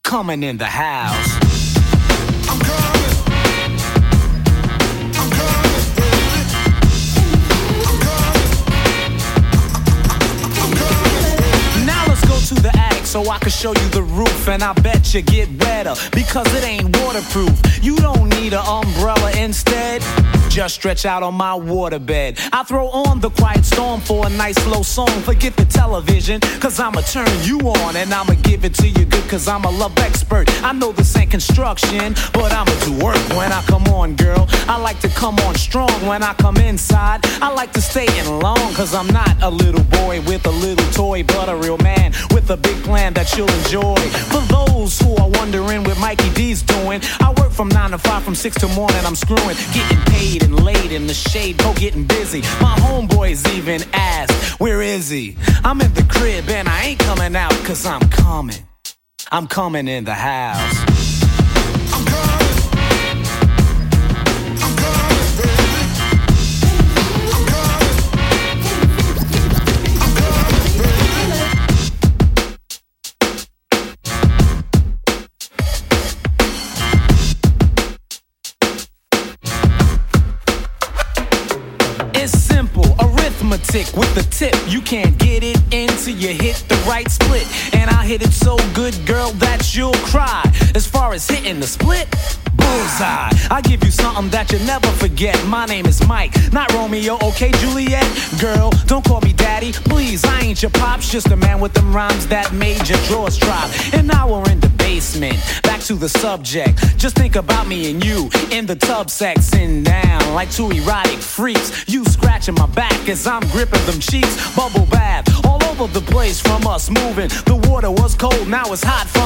coming in the house. I'm coming. I'm coming, baby. I'm coming. I'm coming, baby. Now let's go to the attic so I can show you the roof, and I bet you get wetter because it ain't waterproof. You don't need an umbrella, instead just stretch out on my waterbed. I throw on the quiet storm for a nice slow song. Forget the television, cause I'ma turn you on, and I'ma give it to you good, cause I'm a love expert. I know this ain't construction, but I'ma do work when I come on, girl. I like to come on strong when I come inside. I like to stay in long, cause I'm not a little boy with a little toy, but a real man with a big plan that you'll enjoy. For those who are wondering what Mikey D's doing, I work from 9 to 5, from 6 till morning I'm screwing, getting paid and laid in the shade, go getting busy. My homeboys even ask, where is he? I'm in the crib and I ain't coming out, cause I'm coming in the house. I'm coming. I'm coming, baby. I'm coming. I'm coming, baby. It's simple, arithmetic with the tip. You can't get it until you hit the right split. And I hit it so good, girl, that you'll cry. As far as hitting the split, bullseye. I give you something that you'll never forget. My name is Mike, not Romeo, okay, Juliet? Girl, don't call me daddy, please. I ain't your pops, just a man with them rhymes that made your drawers drop. And now we're in the basement, back to the subject. Just think about me and you in the tub, sexing down like two erotic freaks. You scratching my back as I'm gripping them cheeks. Bubble bath all over the place from us moving. The water was cold, now it's hot from